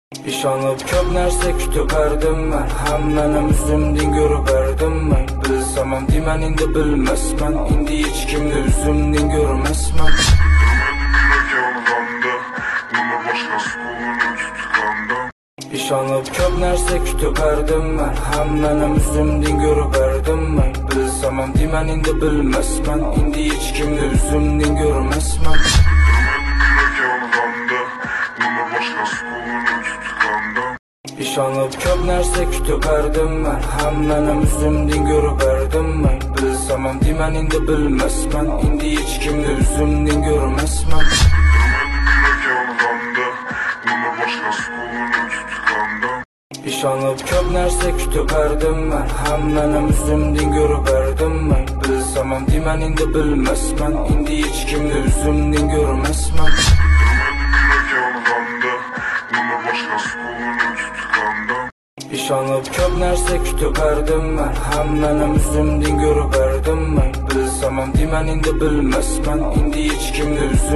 Ishonib ko'p narsa kutib berdim men, hammani o'zimdan ko'rib berdim men. Bilsam ham deyman endi bilmasman, endi hech kimni o'zimdan ko'rmasman. Ishonib ko'p narsa kutib berdim men, hammani o'zimdan ko'rib berdim men. Bilsam ham deyman endi bilmasman, endi hech kimni o'zimdan ko'rmasman. Ishonib ko'p narsa kutib berdim men, hammani o'zimdan ko'rib berdim men. Bilsam ham deyman endi bilmasman, endi hech kimni o'zimdan ko'rmasman. Ishonib ko'p narsa kutib berdim men, hammani o'zimdan ko'rib berdim men. Bilsam ham deyman endi bilmasman, endi hech kimni o'zimdan ko'rmasman. Ishonib ko'p narsa kutib berdim men, hammani o'zimdan ko'rib berdim men. Bilsam ham deyman endi bilmasman, endi hech kimni